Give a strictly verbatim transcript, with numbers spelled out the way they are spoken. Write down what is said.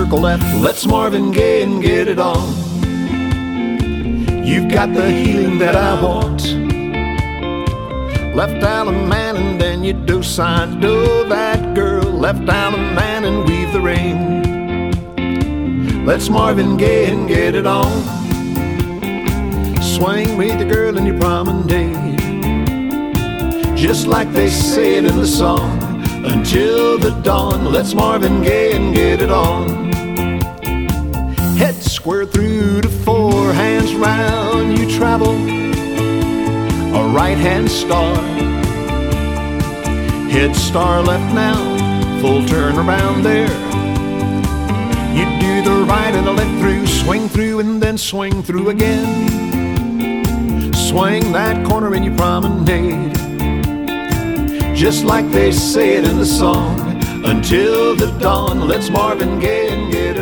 circle left. Let's Marvin Gaye and get it on. You've got the healing that I want. Left Allen man and then you do sign, do that girl. Left Allen man and weave the ring. Let's Marvin Gaye and get it on. Swing with the girl in your promenade, just like they say it in the song. Until the dawn, let's Marvin Gaye and get it on. Head square through to four, hands round, you travel a right-hand star. Head star left now, full turn around there. You do the right and the left through, swing through and then swing through again. Swing that corner in your promenade, just like they say it in the song. Until the dawn, let's Marvin Gaye and get